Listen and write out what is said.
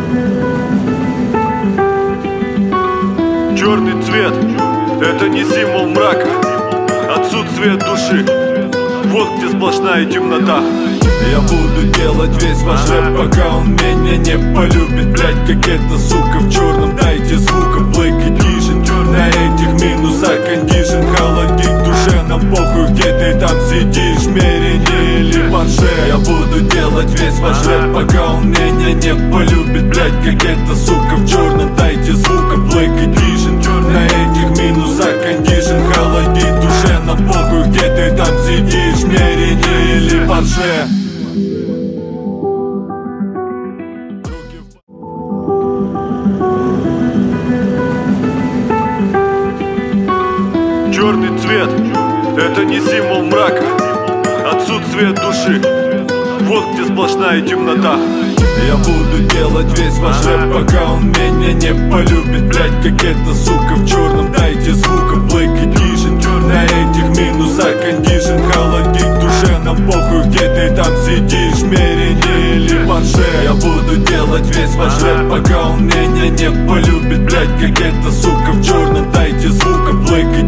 Черный цвет — это не символ мрака, отсутствие души. Вот где сплошная темнота. Я буду делать весь ваш рэп, пока он меня не полюбит. Блять, как эта сука в черном, дайте звука, Black Edition. На этих минусах кондишн, холодит душе. Нам похуй, где ты там сидишь, Мерине или Порше. Я буду делать весь ваш рэп, пока он меня не полюбит. Блять, как эта сука в черном, дайте звука, Black Edition. На этих минусах кондишн, холодит душе. Нам похуй, где ты там сидишь, Мерине или Порше. Черный цвет — это не символ мрака, отсутствие души. Вот где сплошная темнота. Я буду делать весь ваш рэп, пока он меня не полюбит. Блять, как эта сука в черном, дайте звука, Black Edition. На этих минусах кондишн, холодит душе. Нам похуй, где ты там сидишь, Мерине или Порше. Я буду делать весь ваш рэп, пока он меня не полюбит. Блять, как эта сука в черном, дайте звука, Black Edition.